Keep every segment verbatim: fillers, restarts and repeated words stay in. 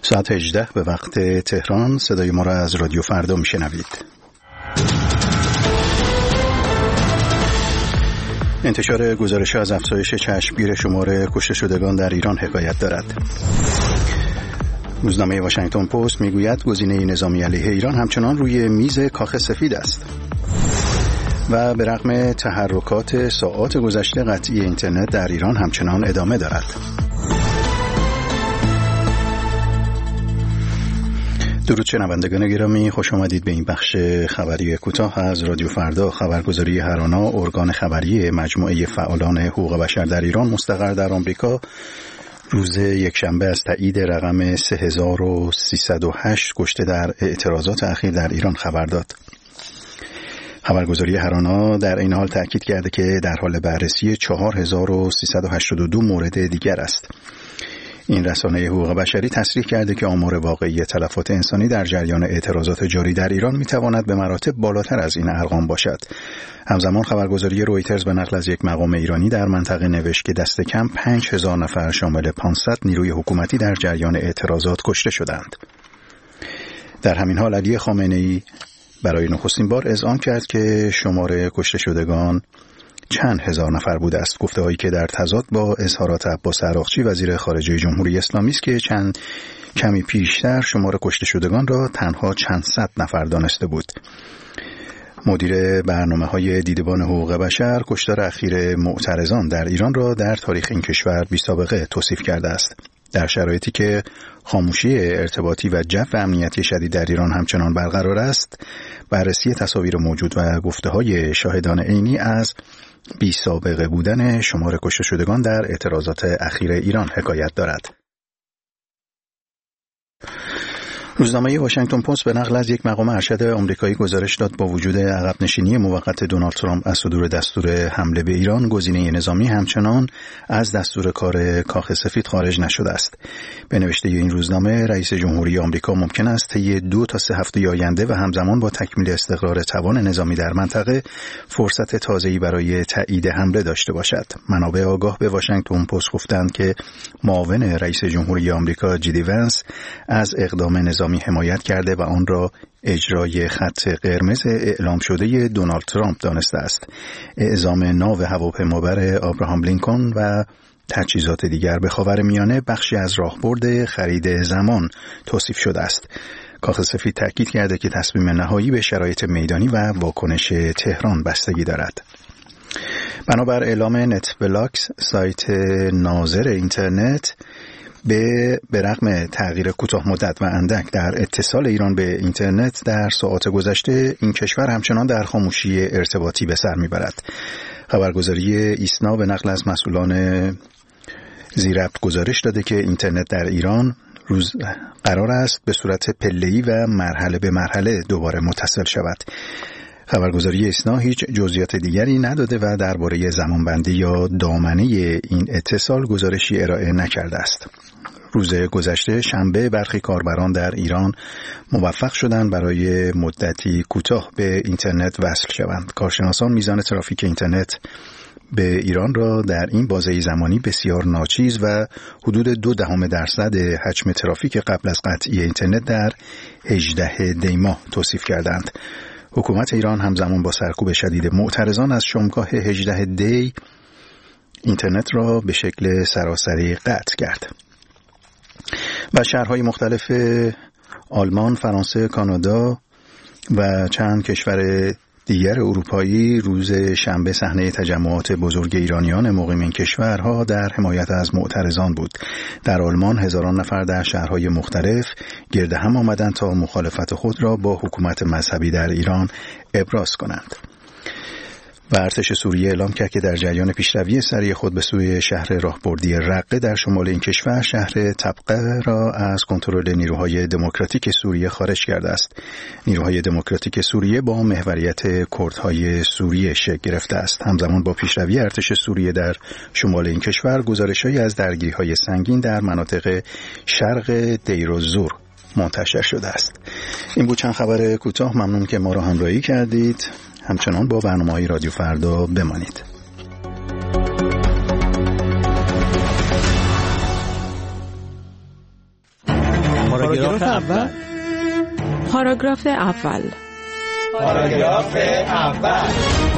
ساعت هجده به وقت تهران. صدای ما را از رادیو فردا میشنوید. انتشار گزارش از افزایش چشمگیر شمار کشته شدگان در ایران حکایت دارد. روزنامه واشنگتن پست میگوید گزینه نظامی علیه ایران همچنان روی میز کاخ سفید است. و به رغم تحرکات ساعات گذشته قطعی اینترنت در ایران همچنان ادامه دارد. درود شنوندگان گرامی، خوش آمدید به این بخش خبری کوتاه از رادیو فردا. خبرگزاری هرانا، ارگان خبری مجموعه فعالان حقوق بشر در ایران مستقر در آمریکا، روز یکشنبه از تایید رقم سه هزار و سیصد و هشت کشته در اعتراضات اخیر در ایران خبر داد. خبرگزاری هرانا در این حال تأکید کرده که در حال بررسی چهار هزار و سیصد و هشتاد و دو مورد دیگر است. این رسانه حقوق بشری تصریح کرده که آمار واقعی تلفات انسانی در جریان اعتراضات جاری در ایران میتواند به مراتب بالاتر از این ارقام باشد. همزمان خبرگزاری رویترز به نقل از یک مقام ایرانی در منطقه نوشت که دست کم پنج هزار نفر شامل پانصد نیروی حکومتی در جریان اعتراضات کشته شدند. در همین حال علی خامنه‌ای برای نخستین بار اذعان کرد که شمار کشته شدگان چند هزار نفر بوده است. گفته‌هایی که در تضاد با اظهارات عباس عراقچی وزیر خارجه جمهوری اسلامی است که چند کمی پیشتر شمار کشته شدگان را تنها چند صد نفر دانسته بود. مدیر برنامه‌های دیدبان حقوق بشر کشتار اخیر معترضان در ایران را در تاریخ این کشور بی‌سابقه توصیف کرده است. در شرایطی که خاموشی ارتباطی و جو امنیتی شدید در ایران همچنان برقرار است، بررسی تصاویر موجود و گفته‌های شاهدان عینی از بی سابقه بودن شمار کشته شدگان در اعتراضات اخیر ایران حکایت دارد. روزنامه واشنگتن پست به نقل از یک مقام ارشد آمریکایی گزارش داد با وجود عقب نشینی موقت دونالد ترامپ از صدور دستور حمله به ایران، گزینه نظامی همچنان از دستور کار کاخ سفید خارج نشده است. به نوشته این روزنامه، رئیس جمهوری آمریکا ممکن است طی دو تا سه هفته آینده و همزمان با تکمیل استقرار توان نظامی در منطقه فرصت تازه‌ای برای تایید حمله داشته باشد. منابع آگاه به واشنگتن پست گفتند که معاون رئیس جمهوری آمریکا جی دی ونس از اقدام نظامی حمایت کرده و آن را اجرای خط قرمز اعلام شده دونالد ترامپ دانسته است. اعزام ناو هواپیمابر آبراهام لینکلن و تجهیزات دیگر به خاورمیانه بخشی از راهبرد خرید زمان توصیف شده است. کاخ سفید تاکید کرده که تصمیم نهایی به شرایط میدانی و واکنش تهران بستگی دارد. بنابر اعلام نتبلاکس، سایت ناظر اینترنت، به به رغم تغییر کوتاه مدت و اندک در اتصال ایران به اینترنت در ساعات گذشته، این کشور همچنان در خاموشی ارتباطی به سر میبرد. خبرگزاری ایسنا به نقل از مسئولان زیربط گزارش داده که اینترنت در ایران روز قرار است به صورت پله‌ای و مرحله به مرحله دوباره متصل شود. خبرگزاری ایسنا هیچ جزئیات دیگری نداده و درباره زمانبندی یا دامنه این اتصال گزارشی ارائه نکرده است. روز گذشته شنبه برخی کاربران در ایران موفق شدند برای مدتی کوتاه به اینترنت وصل شوند. کارشناسان میزان ترافیک اینترنت به ایران را در این بازه زمانی بسیار ناچیز و حدود دو دهم درصد حجم ترافیک قبل از قطعی اینترنت در هجده دی ماه توصیف کردند. حکومت ایران همزمان با سرکوب شدید معترضان از شامگاه هجده دی اینترنت را به شکل سراسری قطع کرد. و شهرهای مختلف آلمان، فرانسه، کانادا و چند کشور دیگر اروپایی روز شنبه صحنه تجمعات بزرگ ایرانیان مقیم این کشورها در حمایت از معترضان بود. در آلمان هزاران نفر در شهرهای مختلف گرد هم آمدند تا مخالفت خود را با حکومت مذهبی در ایران ابراز کنند. و ارتش سوریه اعلام کرد که در جریان پیشروی سریع خود به سوی شهر راهبردی رقه در شمال این کشور، شهر طبقه را از کنترل نیروهای دموکراتیک سوریه خارج کرده است. نیروهای دموکراتیک سوریه با محوریت کردهای سوریه شکل گرفته است. همزمان با پیشروی ارتش سوریه در شمال این کشور، گزارش‌هایی از درگیری‌های سنگین در مناطق شرق دیرالزور منتشر شده است. این بود چند خبر کوتاه. ممنون که ما را همراهی کردید. همچنان با برنامه‌های رادیو فردا بمانید. پاراگراف اول. پاراگراف اول. پاراگراف اول.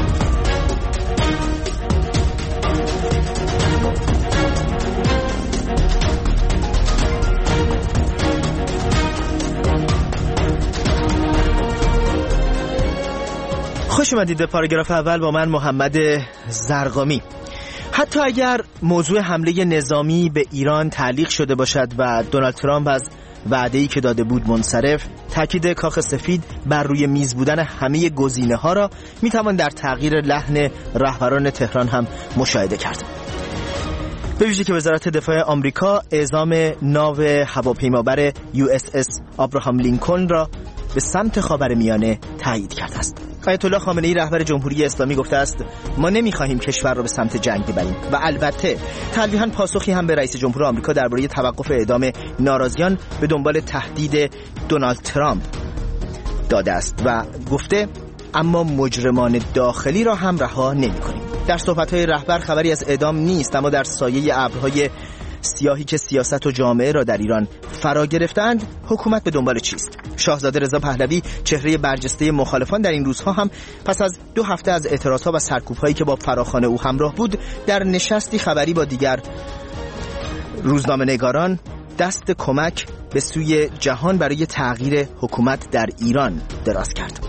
خوش اومدید به پاراگراف اول با من محمد زرقامی. حتی اگر موضوع حمله نظامی به ایران تعلیق شده باشد و دونالد ترامپ از وعده‌ای که داده بود منصرف، تاکید کاخ سفید بر روی میز بودن همه گزینه‌ها را میتوان در تغییر لحن رهبران تهران هم مشاهده کرد. به ویژه که وزارت دفاع آمریکا اعزام ناو هواپیمابر یو اس اس آبراهام لینکلن را به سمت خاورمیانه تایید کرده است. آیت الله خامنه‌ای رهبر جمهوری اسلامی گفته است ما نمی‌خواهیم کشور را به سمت جنگ ببریم و البته تلویحاً پاسخی هم به رئیس جمهور آمریکا درباره توقف اعدام ناراضیان به دنبال تهدید دونالد ترامپ داده است و گفته اما مجرمان داخلی را هم رها نمی‌کنیم. در صحبت‌های رهبر خبری از اعدام نیست، اما در سایه ابرهای سیاهی که سیاست و جامعه را در ایران فرا گرفتند، حکومت به دنبال چیست؟ شاهزاده رضا پهلوی چهره برجسته مخالفان در این روزها هم پس از دو هفته از اعتراضها و سرکوب‌هایی که با فراخوان او همراه بود، در نشستی خبری با دیگر روزنامه‌نگاران دست کمک به سوی جهان برای تغییر حکومت در ایران دراز کرد.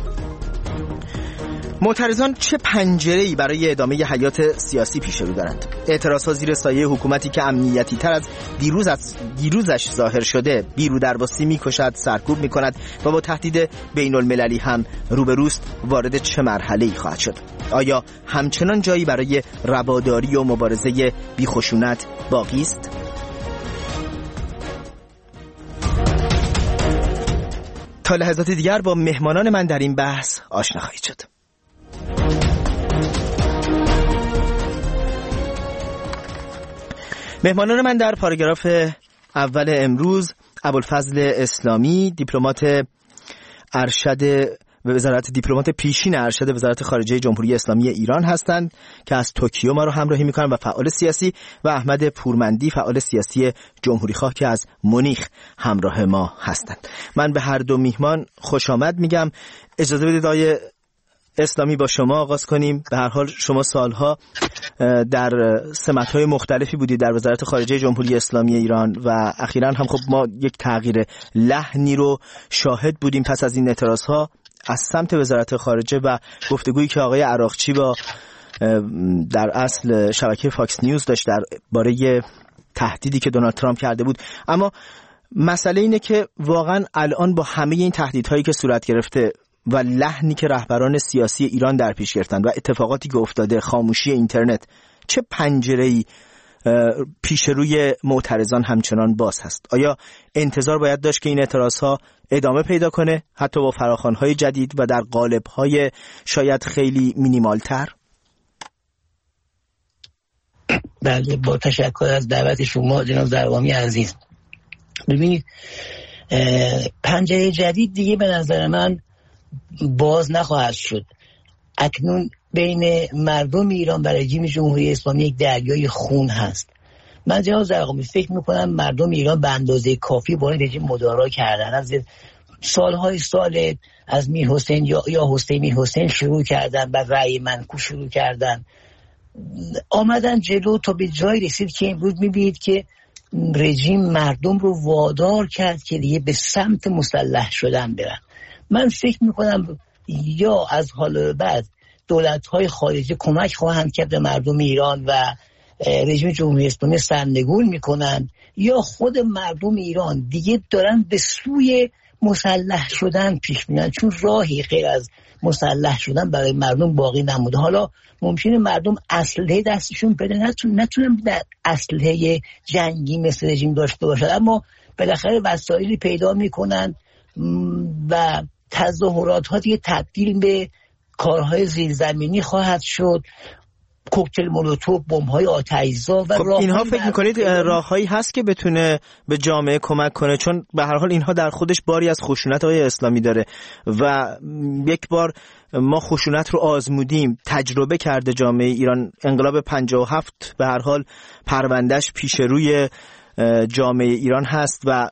معترضان چه پنجره‌ای برای ادامه حیات سیاسی پیش رو دارند؟ اعتراضها زیر سایه حکومتی که امنیتی تر از دیروز از دیروزش ظاهر شده، بیرودرواسی می‌کشد، سرکوب می‌کند و با تهدید بین‌المللی هم روبروست، وارد چه مرحله‌ای خواهد شد؟ آیا همچنان جایی برای رواداری و مبارزه بی‌خشونت باقی است؟ تا لحظات دیگر با مهمانان من در این بحث آشنا خواهید شد. مهمانان من در پاراگراف اول امروز ابوالفضل اسلامی، دیپلمات ارشد وزارت دیپلمات پیشین ارشد وزارت خارجه جمهوری اسلامی ایران هستند که از توکیو ما رو همراهی می‌کنند و فعال سیاسی، و احمد پورمندی، فعال سیاسی جمهوری خواه که از مونیخ همراه ما هستند. من به هر دو میهمان خوش آمد میگم. اجازه بدید آقای اسلامی با شما آغاز کنیم. به هر حال شما سالها در سمت‌های مختلفی بودید در وزارت خارجه جمهوری اسلامی ایران و اخیراً هم خب ما یک تغییر لحنی رو شاهد بودیم پس از این اعتراض‌ها از سمت وزارت خارجه و گفتگویی که آقای عراقچی با در اصل شبکه فاکس نیوز داشت درباره تهدیدی که دونالد ترامپ کرده بود. اما مسئله اینه که واقعاً الان با همه این تهدیدهایی که صورت گرفته و لحنی که رهبران سیاسی ایران در پیش گرفتند و اتفاقاتی که افتاده، خاموشی اینترنت، چه پنجره‌ای پیش روی معترضان همچنان باز هست؟ آیا انتظار باید داشت که این اعتراضها ادامه پیدا کنه، حتی با فراخوان‌های جدید و در قالب‌های شاید خیلی مینیمال‌تر؟ بله، با تشکر از دعوت شما جناب زرقامی عزیز. ببینید پنجره جدید دیگه به نظر من باز نخواهد شد. اکنون بین مردم ایران و رژیم جمهوری اسلامی یک دریای خون هست. من جناب زرقامی فکر میکنم مردم ایران به اندازه کافی با این رژیم مدارا کردن. از سالهای سال از میر حسین یا یا حسین میر حسین شروع کردن، بعد رأی منکو شروع کردن، آمدن جلو تا به جای رسید که امروز میبینید که رژیم مردم رو وادار کرد که دیگه به سمت مسلح شدن برن. من فکر میکنم یا از حال بعد دولت‌های خارجی کمک خواهند کرد به مردم ایران و رژیم جمهوری اسلامی سرنگون میکنند، یا خود مردم ایران دیگه دارن به سوی مسلح شدن پیش میرن، چون راهی غیر از مسلح شدن برای مردم باقی نموده. حالا ممکنه مردم اسلحه دستشون بده، نتونن نتونن اسلحه جنگی مثل رژیم داشته باشد، اما بالاخره وسایلی پیدا میکنن و تظاهرات ها دیگه تبدیل به کارهای زیرزمینی خواهد شد، کوکتل مولوتوف، بمب‌های آتش‌زا و خب اینها فکر می‌کنید راههایی هست که بتونه به جامعه کمک کنه؟ چون به هر حال اینها در خودش باری از خشونت های اسلامی داره و یک بار ما خشونت رو آزمودیم، تجربه کرده جامعه ایران. انقلاب پنجاه و هفت به هر حال پروندهش پیش روی جامعه ایران هست و